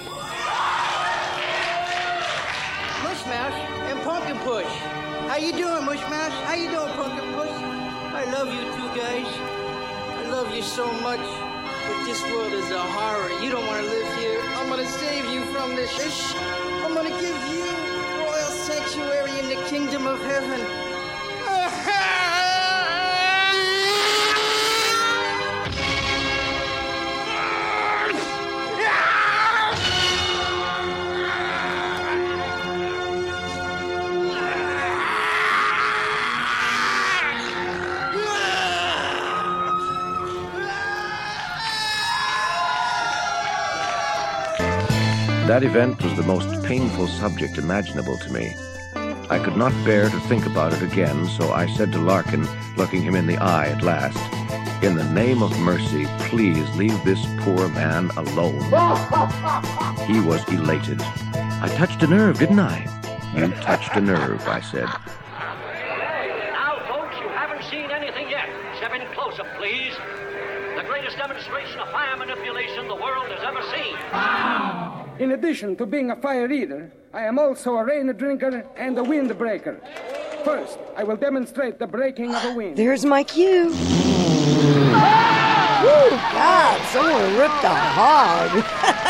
Speaker 20: Mush Mouse and Pumpkin Puss. How you doing, Mush Mouse? How you doing, Pumpkin Puss? I love you two guys. I love you so much. But this world is a horror. You don't want to live here. I'm gonna save you from this. I'm gonna give you royal sanctuary in the kingdom of heaven.
Speaker 14: That event was the most painful subject imaginable to me. I could not bear to think about it again, so I said to Larkin, looking him in the eye at last, "In the name of mercy, please leave this poor man alone." He was elated. "I touched a nerve, didn't I?" "You touched a nerve," I said.
Speaker 18: Now, folks, you haven't seen anything yet. Step in closer, please. The greatest demonstration of fire manipulation the world has ever seen.
Speaker 21: In addition to being a fire eater, I am also a rain drinker and a wind breaker. First, I will demonstrate the breaking of a wind.
Speaker 7: There's my cue. Woo, God, someone ripped a hog.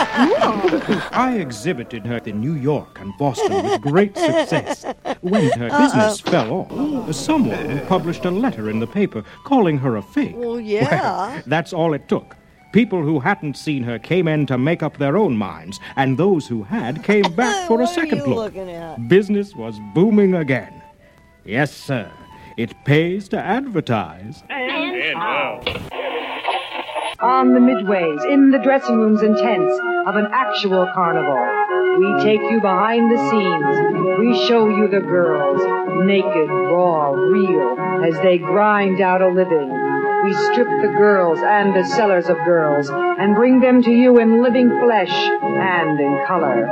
Speaker 22: I exhibited her in New York and Boston with great success. When her business Uh-oh. fell off, someone published a letter in the paper calling her a fake.
Speaker 7: Well, yeah.
Speaker 22: Well, that's all it took. People who hadn't seen her came in to make up their own minds, and those who had came back for a second
Speaker 7: What are you
Speaker 22: look.
Speaker 7: looking at?
Speaker 22: Business was booming again. Yes, sir. It pays to advertise.
Speaker 18: And how?
Speaker 25: On the midways, in the dressing rooms and tents of an actual carnival, we take you behind the scenes. We show you the girls, naked, raw, real, as they grind out a living. We strip the girls and the sellers of girls and bring them to you in living flesh and in color.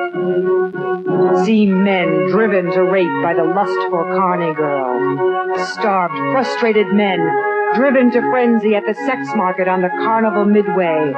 Speaker 25: See men driven to rape by the lustful carny girl. Starved, frustrated men driven to frenzy at the sex market on the carnival midway.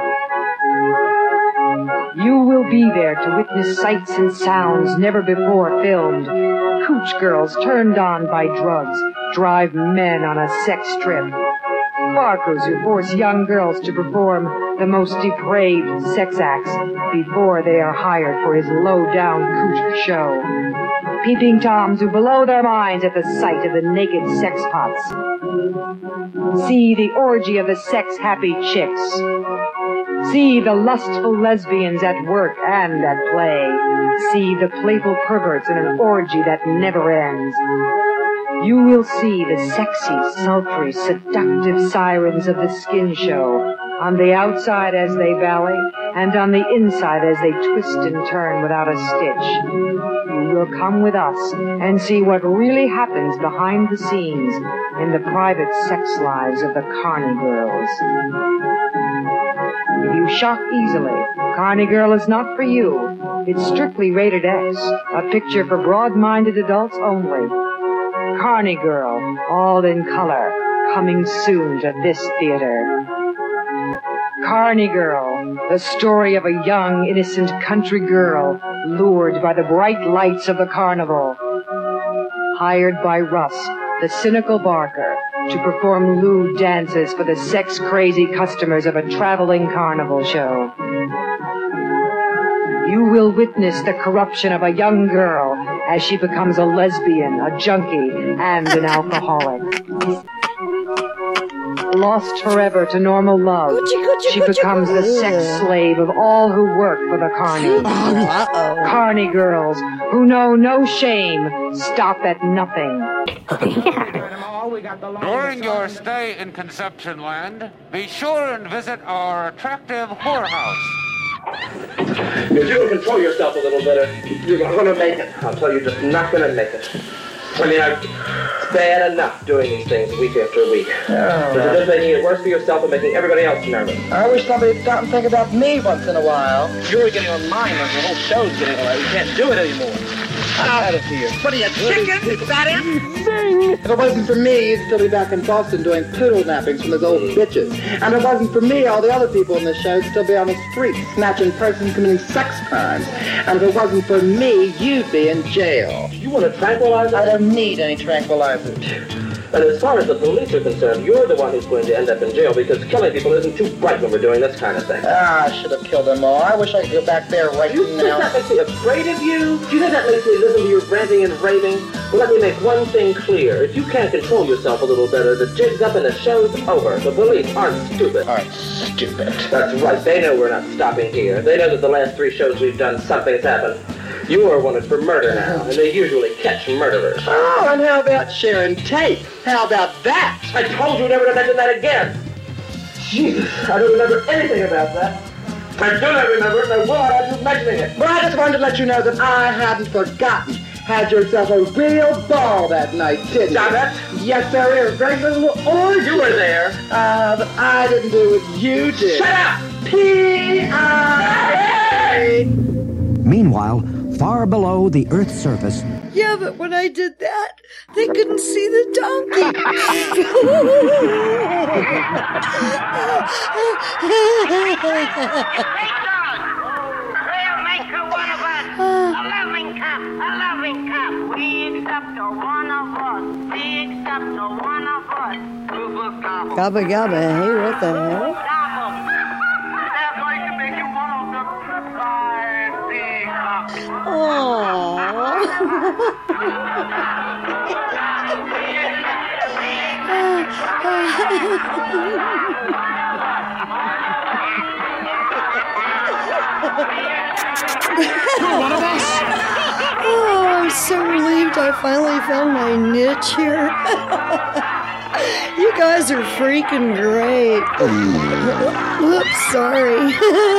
Speaker 25: You will be there to witness sights and sounds never before filmed. cooch girls turned on by drugs drive men on a sex trip. Barkers who force young girls to perform the most depraved sex acts before they are hired for his low-down cooch show. Peeping toms who blow their minds at the sight of the naked sex pots. See the orgy of the sex-happy chicks. See the lustful lesbians at work and at play. See the playful perverts in an orgy that never ends. You will see the sexy, sultry, seductive sirens of the skin show, on the outside as they valley, and on the inside as they twist and turn without a stitch. You will come with us and see what really happens behind the scenes in the private sex lives of the Carney girls. If you shock easily, Carney Girl is not for you. It's strictly rated X, a picture for broad-minded adults only. Carney Girl, all in color, coming soon to this theater. Carney Girl, the story of a young, innocent country girl lured by the bright lights of the carnival. Hired by Russ, the cynical Barker, to perform lewd dances for the sex-crazy customers of a traveling carnival show. You will witness the corruption of a young girl as she becomes a lesbian, a junkie, and an alcoholic. Lost forever to normal love, she becomes the sex slave of all who work for the Carney. Carney girls who know no shame, stop at nothing.
Speaker 4: During your stay in Conception Land, be sure and visit our attractive whorehouse.
Speaker 9: If you don't control yourself a little better, you're not going to make it. I'll tell you, you're just not going to make it. I mean, I, it's bad enough doing these things week after week. Oh, but you're just making it worse for yourself and making everybody else nervous.
Speaker 26: I wish somebody would stop and think about me once in a while. You're getting on mine when the whole show's getting away. You can't do it anymore. Out of here. What are you, chicken? Is that it? Zing! If it wasn't for me, you'd still be back in Boston doing poodle nappings from those old bitches. And if it wasn't for me, all the other people in the show would still be on the street, snatching persons committing sex crimes. And if it wasn't for me, you'd be in jail.
Speaker 9: You want a tranquilizer?
Speaker 26: I don't need any tranquilizers.
Speaker 9: And as far as the police are concerned, you're the one who's going to end up in jail because killing people isn't too bright when we're doing this kind of thing.
Speaker 26: Ah, I should have killed them all. I wish I could go back there right
Speaker 9: you
Speaker 26: now.
Speaker 9: Do you think that makes me afraid of you? Do you think that makes me listen to your ranting and raving? Well, let me make one thing clear. If you can't control yourself a little better, the jig's up and the show's over. The police aren't stupid.
Speaker 26: Aren't stupid.
Speaker 9: That's right. They know we're not stopping here. They know that the last three shows we've done, something's happened. You are wanted for murder now, and they usually catch murderers.
Speaker 26: Oh, and how about Sharon Tate? How about that?
Speaker 9: I told you never to mention that again. Jesus, I don't remember anything about that. I do not remember it, and I will not have you mentioning it.
Speaker 26: Well, I just wanted to let you know that I hadn't forgotten. Had yourself a real ball that night, didn't you?
Speaker 9: Stop it.
Speaker 26: Yes, sir, a regular little orgy.
Speaker 9: You were there.
Speaker 26: Uh, but I didn't do what you did.
Speaker 9: Shut up!
Speaker 26: P I A
Speaker 5: Meanwhile, far below the Earth's surface...
Speaker 7: Yeah, but when I did that, they couldn't see the donkey.
Speaker 1: We'll make her one of us. A loving cup, a loving cup. We accept her one of us. We accept her one of us. Gobble, gobble.
Speaker 7: Gabba gabba, hey, what the hell?
Speaker 1: They're going to make you one of them. Five big cups.
Speaker 7: One of us. Oh, I'm so relieved I finally found my niche here. You guys are freaking great. Whoops, sorry.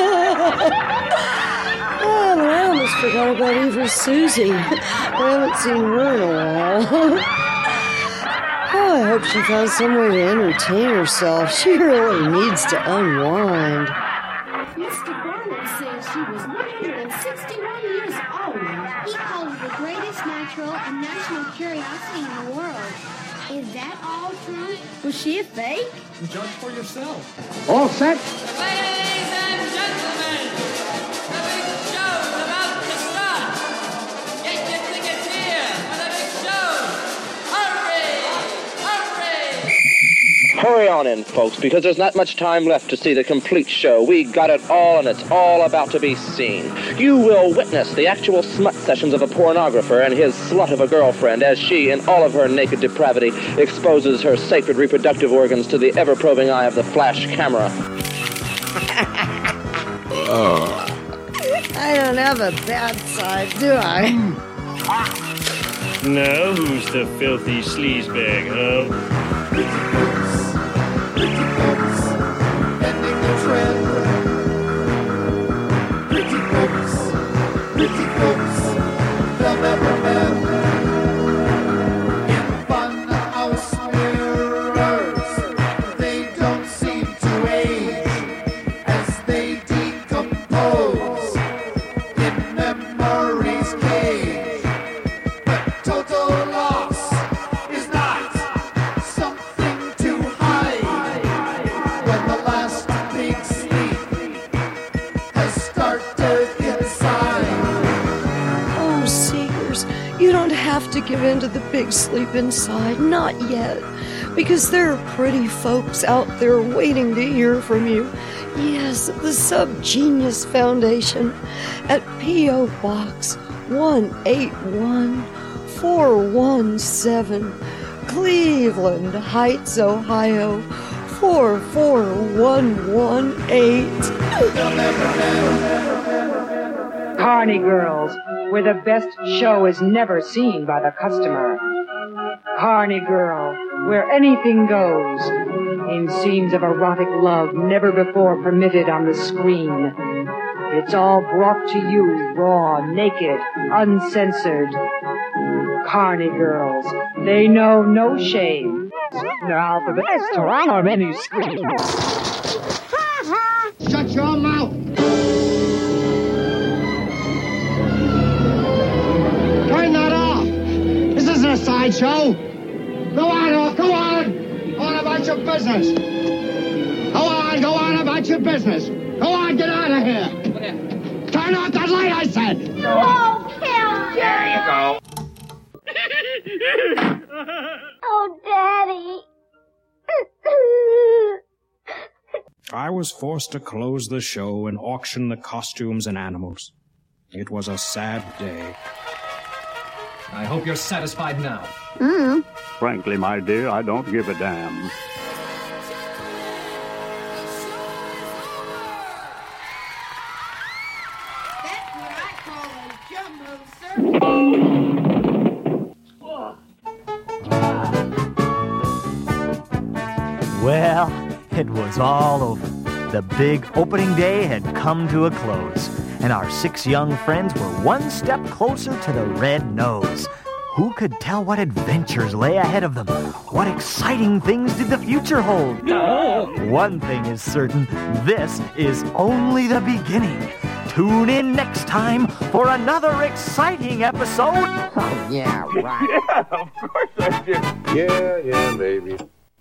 Speaker 7: Oh, but I almost forgot about Eva Susie. I haven't seen her in a while. Oh, I hope she found some way to entertain herself. She really needs to unwind.
Speaker 6: Mister Barnett says she was one hundred sixty-one years old. He called her the greatest natural and national curiosity in the world. Is that all true? Was she a fake?
Speaker 21: Judge for yourself.
Speaker 13: All set?
Speaker 8: Ladies and gentlemen, the big show's about to start. Get your tickets here for the big
Speaker 9: Hurry on in, folks, because there's not much time left to see the complete show. We got it all, and it's all about to be seen. You will witness the actual smut sessions of a pornographer and his slut of a girlfriend as she, in all of her naked depravity, exposes her sacred reproductive organs to the ever-probing eye of the flash camera.
Speaker 7: Oh. I don't have a bad side, do I?
Speaker 23: Now who's the filthy sleazebag, huh?
Speaker 2: Pretty folks, pretty folks, bending the trend. Pretty folks, pretty folks, they'll never bend. In fun house mirrors, they don't seem to age as they decompose in memory's cage. But total loss is not something to hide when the last big sleep has started inside.
Speaker 7: Oh, Seegers, you don't have to give in to the big sleep inside, not yet, because there are pretty folks out there waiting to hear from you. Yes, the Subgenius Foundation at P O. Box one eight one four one seven, Cleveland Heights, Ohio four four one one eight.
Speaker 25: Carney Girls, where the best show is never seen by the customer. Carney Girl, where anything goes, in scenes of erotic love never before permitted on the screen. It's all brought to you raw, naked, uncensored. Carney Girls, they know no shame. Now for the best Toronto menu screen.
Speaker 2: Shut your mouth! Turn that off! This isn't a sideshow! Go on, go on! Go on about your business! Go on, go on about your business! Go on, get out of here! Turn off that light, I said!
Speaker 1: Whoa, Karen!
Speaker 2: There you go!
Speaker 1: Oh, Daddy!
Speaker 22: I was forced to close the show and auction the costumes and animals. It was a sad day.
Speaker 3: I hope you're satisfied now.
Speaker 15: Mm. Frankly, my dear, I don't give a damn.
Speaker 2: That's what I call a jumbo circus.
Speaker 11: Well, it was all over. The big opening day had come to a close, and our six young friends were one step closer to the red nose. Who could tell what adventures lay ahead of them? What exciting things did the future hold? One thing is certain, this is only the beginning. Tune in next time for another exciting episode.
Speaker 5: Oh, yeah, right.
Speaker 15: Yeah, of course I did. Yeah, yeah, maybe.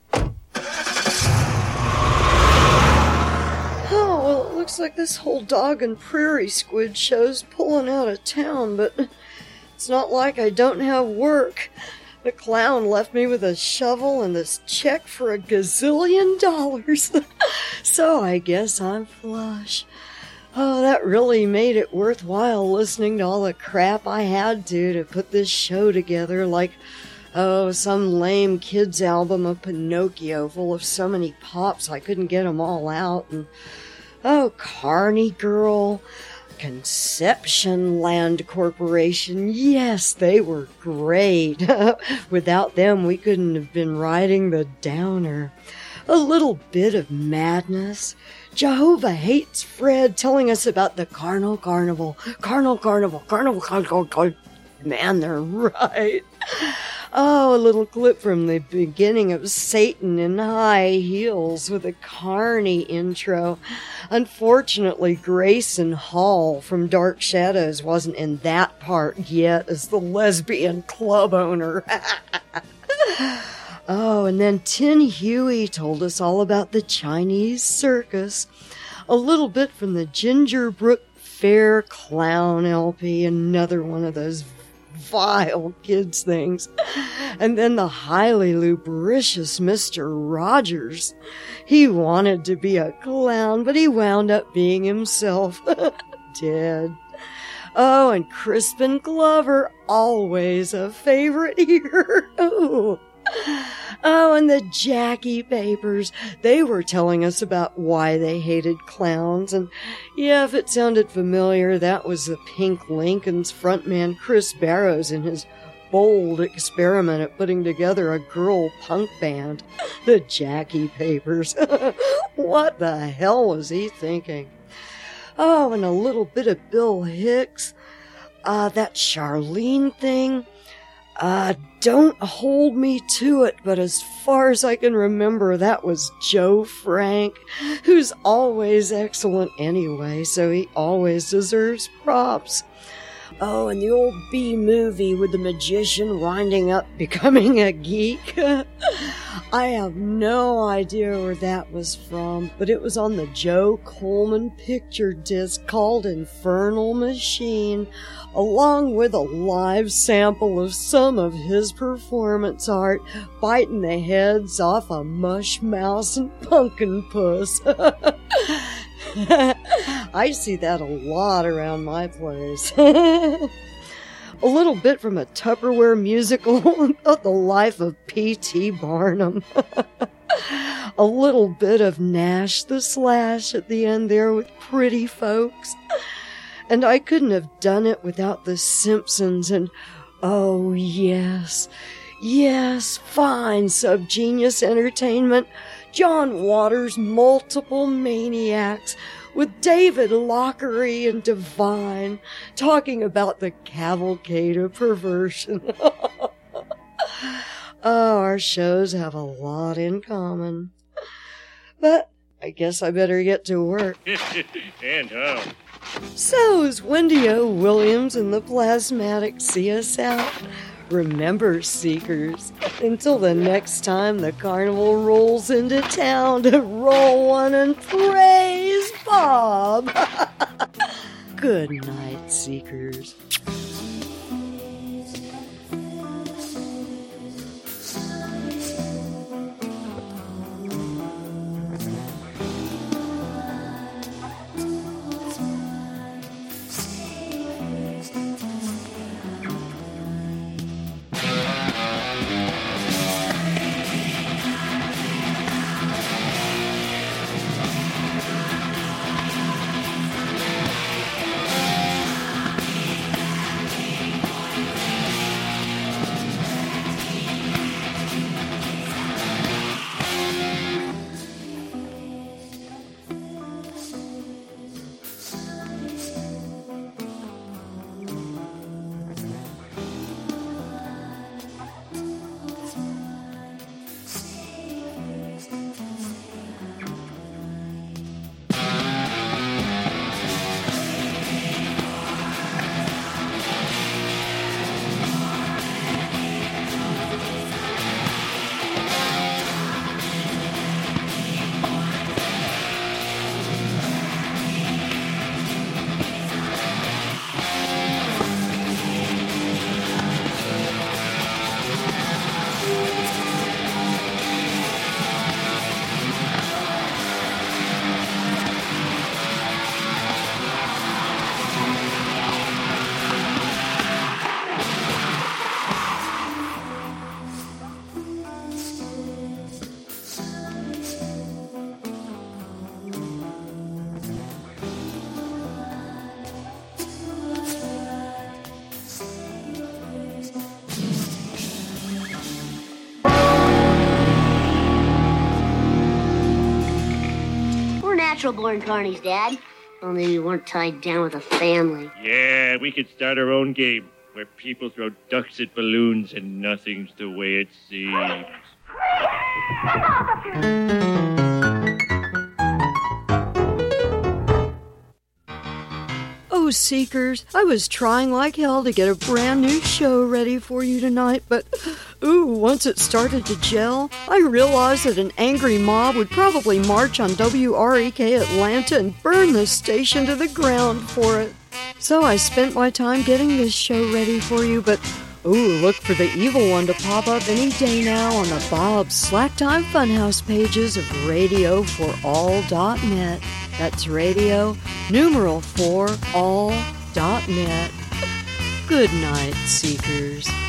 Speaker 7: Oh, well, it looks like this whole dog and prairie squid show's pulling out of town, but it's not like I don't have work. The clown left me with a shovel and this check for a gazillion dollars. So I guess I'm flush. Oh, that really made it worthwhile listening to all the crap I had to to put this show together, like, oh, some lame kids album of Pinocchio full of so many pops I couldn't get them all out, and oh, Carney Girl, Conception Land Corporation, yes, they were great. Without them, we couldn't have been riding the downer. A little bit of madness. Jehovah Hates Fred telling us about the Carnal Carnival. Carnal Carnival, Carnival, Carnival, Carnival. Man, they're right. Oh, a little clip from the beginning of Satan in High Heels with a Carney intro. Unfortunately, Grayson Hall from Dark Shadows wasn't in that part yet as the lesbian club owner. Oh, and then Tin Huey told us all about the Chinese circus. A little bit from the Gingerbrook Fair Clown L P, another one of those vile kids' things. And then the highly lubricious Mister Rogers. He wanted to be a clown, but he wound up being himself. Dead. Oh, and Crispin Glover, always a favorite here. Oh. Oh, and the Jackie Papers. They were telling us about why they hated clowns. And yeah, if it sounded familiar, that was the Pink Lincoln's frontman Chris Barrows in his bold experiment at putting together a girl punk band. The Jackie Papers. What the hell was he thinking? Oh, and a little bit of Bill Hicks. Uh, that Charlene thing. Uh, don't hold me to it, but as far as I can remember, that was Joe Frank, who's always excellent anyway, so he always deserves props. Oh, and the old B-movie with the magician winding up becoming a geek. I have no idea where that was from, but it was on the Joe Coleman picture disc called Infernal Machine, along with a live sample of some of his performance art, biting the heads off a mush mouse and pumpkin puss. I see that a lot around my place. A little bit from a Tupperware musical about the life of P T Barnum. A little bit of Nash the Slash at the end there with Pretty Folks. And I couldn't have done it without The Simpsons and, oh yes, yes, fine subgenius entertainment, John Waters' Multiple Maniacs, with David Lockery and Divine talking about the cavalcade of perversion. Oh, our shows have a lot in common. But I guess I better get to work.
Speaker 23: And how?
Speaker 7: So's Wendy O. Williams and the Plasmatics see us out. Remember, Seekers, until the next time the carnival rolls into town, to roll one and praise Bob. Good night, Seekers.
Speaker 10: Natural-born carnies, Dad. Only we weren't tied down with a family.
Speaker 23: Yeah, we could start our own game where people throw ducks at balloons and nothing's the way it seems.
Speaker 7: Oh, Seekers, I was trying like hell to get a brand new show ready for you tonight, but, ooh, once it started to gel, I realized that an angry mob would probably march on W R E K Atlanta and burn the station to the ground for it. So I spent my time getting this show ready for you, but ooh, look for the evil one to pop up any day now on the Bob's Slack Time Funhouse pages of radio for all dot net. That's radio, numeral for all dot net. Good night, Seekers.